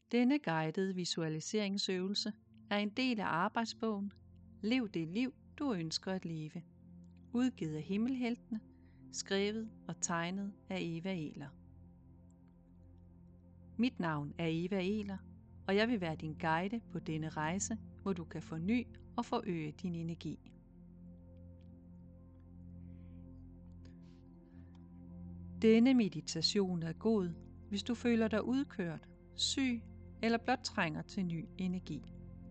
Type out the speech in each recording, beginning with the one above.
Denne guidede visualiseringsøvelse er en del af arbejdsbogen Lev det liv, du ønsker at leve, udgivet af Himmelheltene, skrevet og tegnet af Eva Eler. Mit navn er Eva Eler, og jeg vil være din guide på denne rejse, hvor du kan forny og forøge din energi. Denne meditation er god, hvis du føler dig udkørt, syg eller blot trænger til ny energi.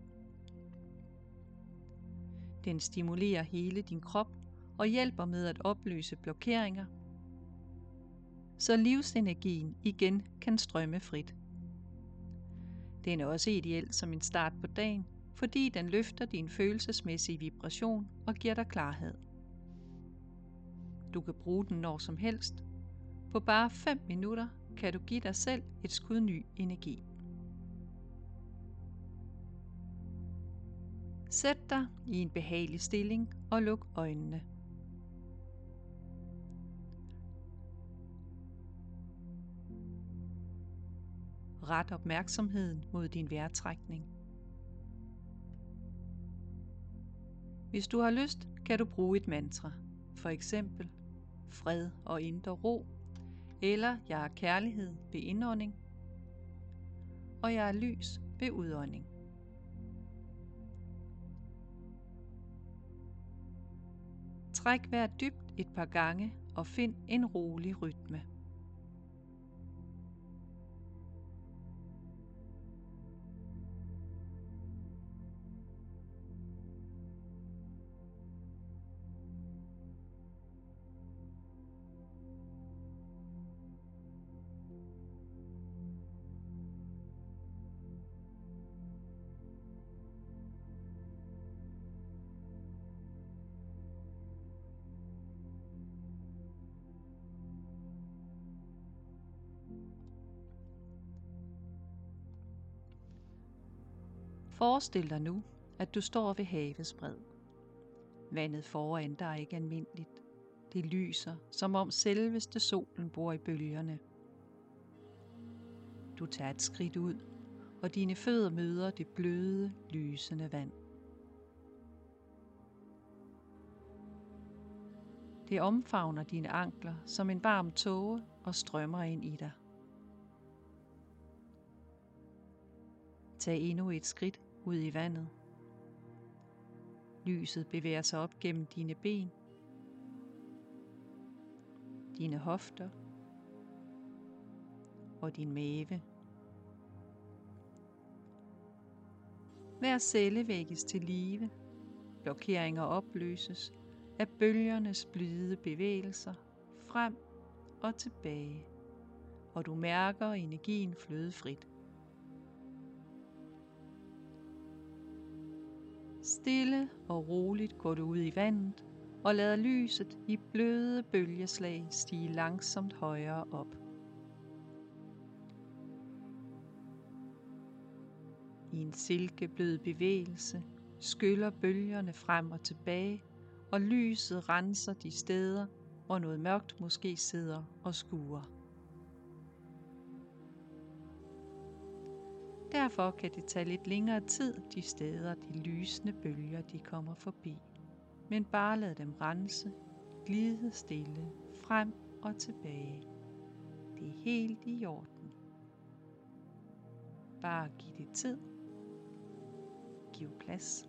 Den stimulerer hele din krop og hjælper med at opløse blokeringer, så livsenergien igen kan strømme frit. Den er også ideel som en start på dagen, fordi den løfter din følelsesmæssige vibration og giver dig klarhed. Du kan bruge den når som helst. På bare 5 minutter kan du give dig selv et skud ny energi. Sæt dig i en behagelig stilling og luk øjnene. Ret opmærksomheden mod din vejrtrækning. Hvis du har lyst, kan du bruge et mantra, for eksempel fred og indre ro, eller jeg er kærlighed ved indånding, og jeg er lys ved udånding. Træk vejret dybt et par gange og find en rolig rytme. Forestil dig nu, at du står ved havets bred. Vandet foran dig er ikke almindeligt. Det lyser, som om selveste solen bor i bølgerne. Du tager et skridt ud, og dine fødder møder det bløde, lysende vand. Det omfavner dine ankler som en varm tåge og strømmer ind i dig. Tag endnu et skridt ud i vandet. Lyset bevæger sig op gennem dine ben, dine hofter og din mave. Hver celle vækkes til live, blokeringer opløses af bølgernes blide bevægelser frem og tilbage, og du mærker energien flyde frit. Stille og roligt går du ud i vandet og lader lyset i bløde bølgeslag stige langsomt højere op. I en silkeblød bevægelse skyller bølgerne frem og tilbage, og lyset renser de steder, hvor noget mørkt måske sidder og skuer. Derfor kan det tage lidt længere tid de steder, de lysende bølger de kommer forbi. Men bare lad dem rense, glide stille, frem og tilbage. Det er helt i orden. Bare giv det tid. Giv plads.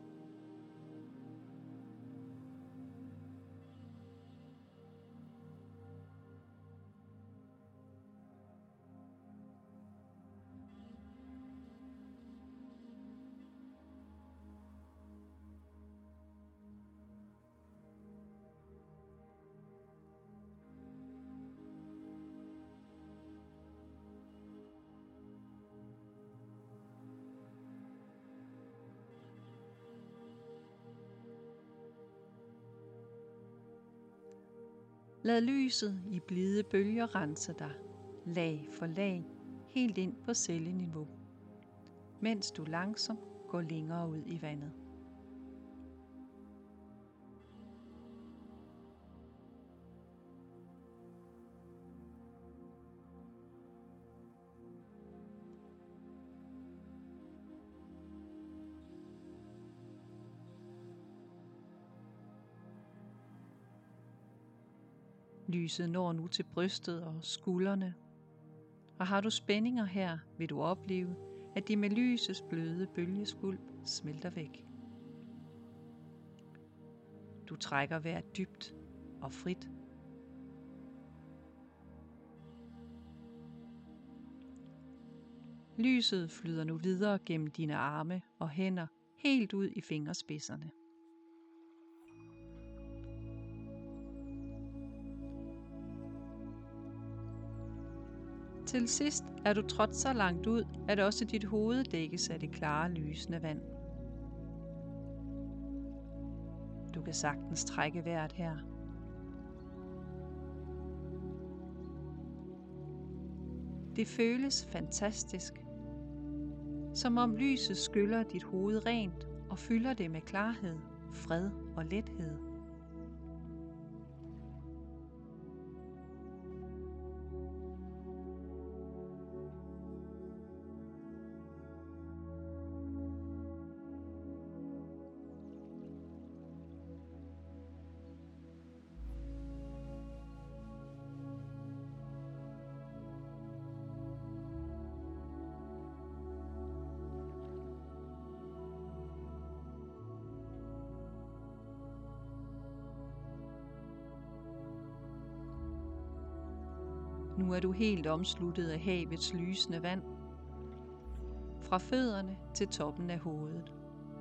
Lad lyset i blide bølger rense dig, lag for lag, helt ind på celleniveau, mens du langsomt går længere ud i vandet. Lyset når nu til brystet og skuldrene, og har du spændinger her, vil du opleve, at de med lysets bløde bølgeskvulp smelter væk. Du trækker vejret dybt og frit. Lyset flyder nu videre gennem dine arme og hænder helt ud i fingerspidserne. Til sidst er du trådt så langt ud, at også dit hoved dækkes af det klare, lysende vand. Du kan sagtens trække vejret her. Det føles fantastisk, som om lyset skyller dit hoved rent og fylder det med klarhed, fred og lethed. Nu er du helt omsluttet af havets lysende vand, fra fødderne til toppen af hovedet.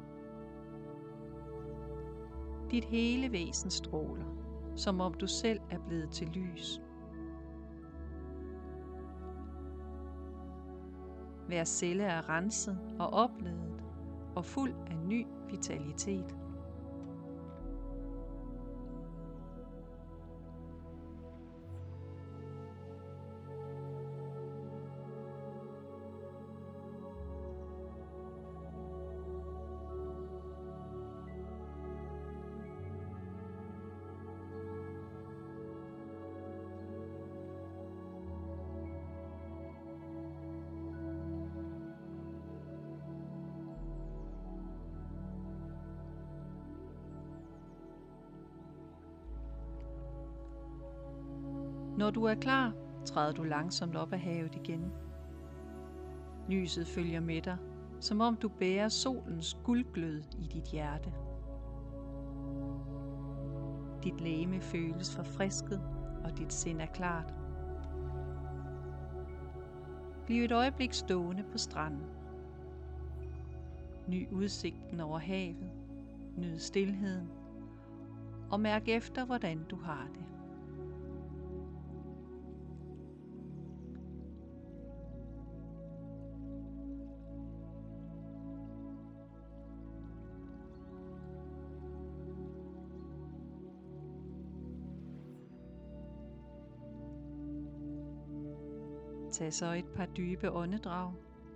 Dit hele væsen stråler, som om du selv er blevet til lys. Hver celle er renset og opladet og fuld af ny vitalitet. Når du er klar, træder du langsomt op af havet igen. Lyset følger med dig, som om du bærer solens guldglød i dit hjerte. Dit legeme føles forfrisket, og dit sind er klart. Bliv et øjeblik stående på stranden. Nyd udsigten over havet, nyd stilheden, og mærk efter, hvordan du har det. Tag så et par dybe åndedrag.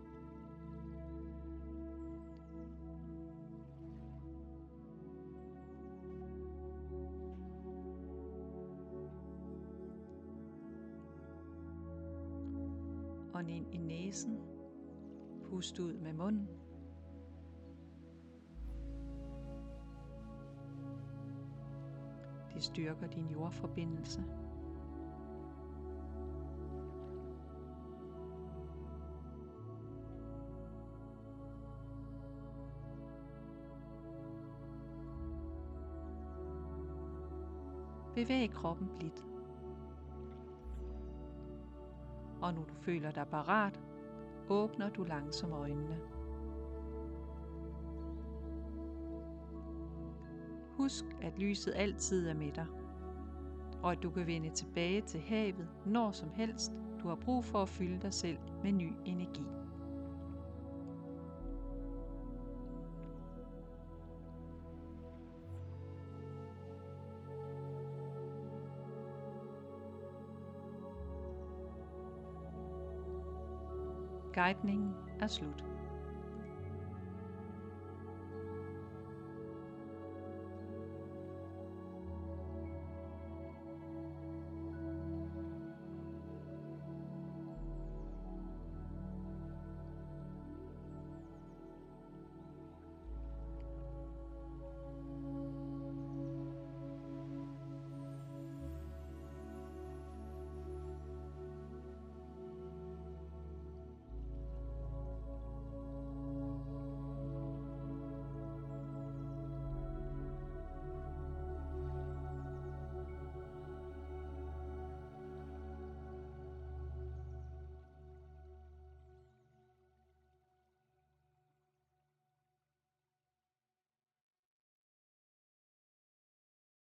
Ånd ind i næsen. Pust ud med munden. Det styrker din jordforbindelse. Bevæg kroppen blidt. Og når du føler dig parat, åbner du langsomt øjnene. Husk, at lyset altid er med dig, og at du kan vende tilbage til havet når som helst du har brug for at fylde dig selv med ny energi. Guidningen er slut.